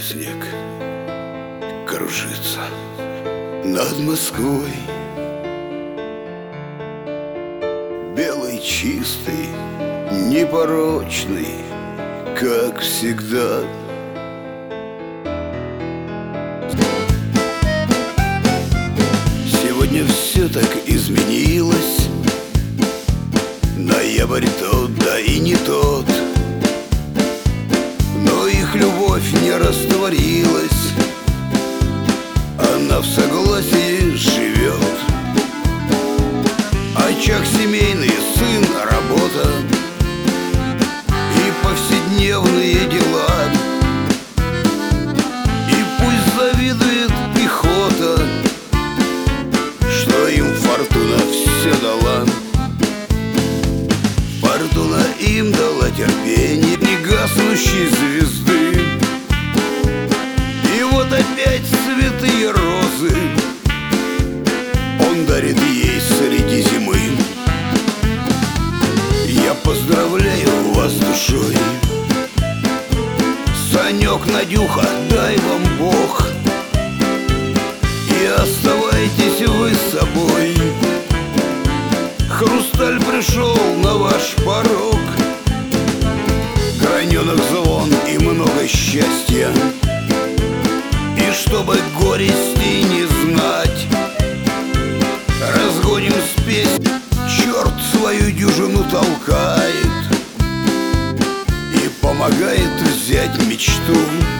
снег кружится над Москвой, белый, чистый, непорочный, как всегда. Сегодня все так изменилось. Ноябрь тот, да и не тот, но их любовь не растворилась. Она в согласии живет. Очаг семейный, сын, работа и повседневные дела. И пусть завидует пехота, что им фортуна все дала. Фортуна им дала терпение негаснущей звезды. И вот опять цветы и розы он дарит ей среди зимы. Я поздравляю вас душой, Санек, Надюха, дай вам Бог, и оставайтесь вы собой. Хрусталь пришел на ваш порог, граненок звон и много счастья. И чтобы горести не знать, разгоним спесь, черт свою дюжину толкает и помогает взять мечту.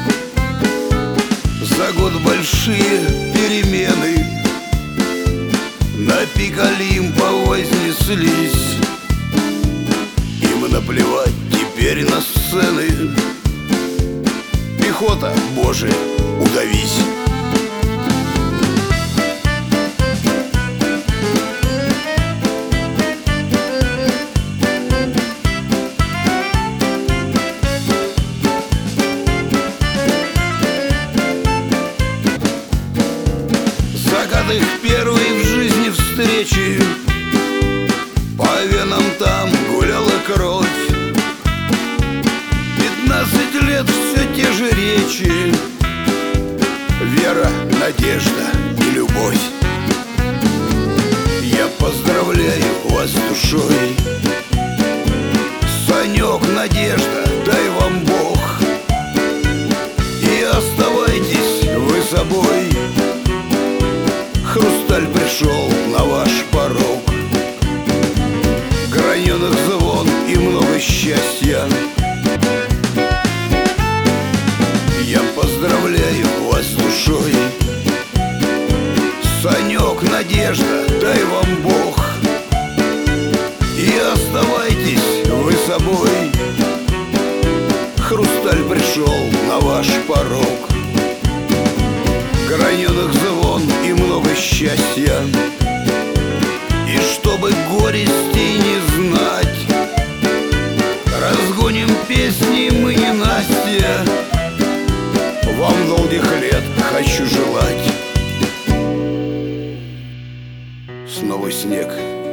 За год большие перемены на пик Олимпа вознеслись. Им наплевать теперь на сцены. Пехота, Боже, удавись. Закат их первой в жизни встречи, по венам там гуляла кровь. 15 лет все те же речи, вера, надежда и любовь. Я поздравляю вас душой, Санек, Надежда, дай вам Бог, и оставайтесь вы собой. Хрусталь пришел на ваш порог, граненок звон и много счастья. Я поздравляю вас душой, Санек, Надежда, дай вам Бог, и оставайтесь вы собой. Хрусталь пришел на ваш порог, граненок звон и много счастья. И чтобы горести не знать, разгоним песни мы не Настя. Вам долгих лет хочу желать. Снова снег